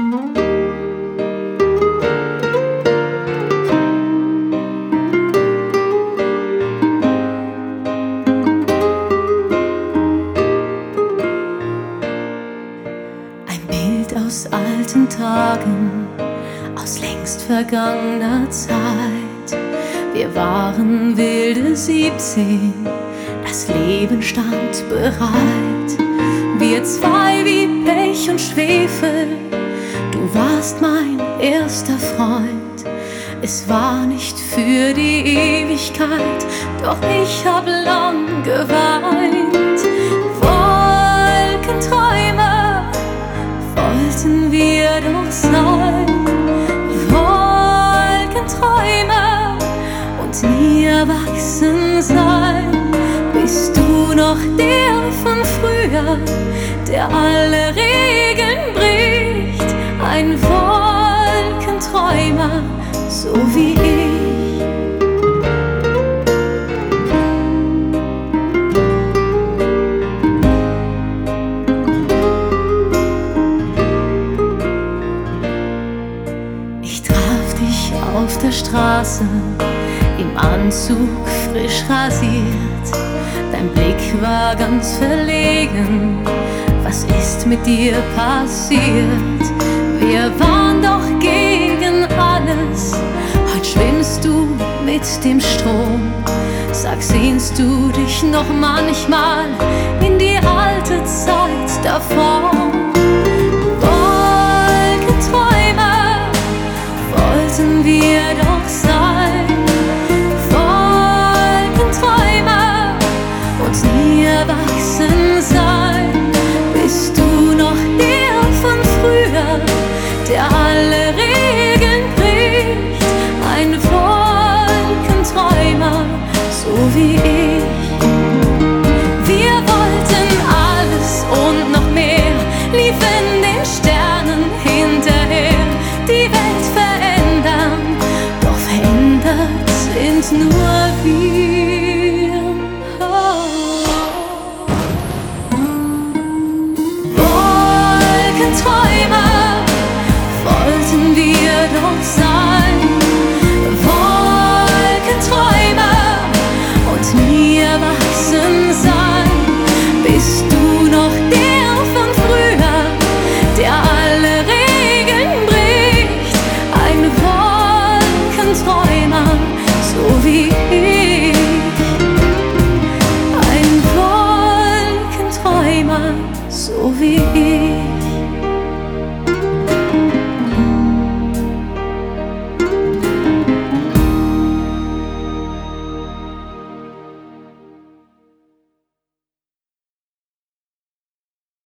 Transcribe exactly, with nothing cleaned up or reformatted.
Aus alten Tagen, aus längst vergangener Zeit. Wir waren wilde siebzehn, das Leben stand bereit. Wir zwei wie Pech und Schwefel, du warst mein erster Freund. Es war nicht für die Ewigkeit, doch ich hab lang geweint. Wolkenträume wollten wir doch sein, Wolkenträume und nie erwachsen sein. Bist du noch der von früher, der alle Regeln bricht? Ein Wolkenträumer, so wie ich. Auf der Straße, im Anzug frisch rasiert. Dein Blick war ganz verlegen, was ist mit dir passiert? Wir waren doch gegen alles, heute schwimmst du mit dem Strom. Sag, sehnst du dich noch manchmal in die alte Zeit davor? Wollten wir doch sein, Wolkenträumer und nie erwachsen sein. Bist du noch der von früher, der alle Regeln bricht? Ein Wolkenträumer, so wie ich.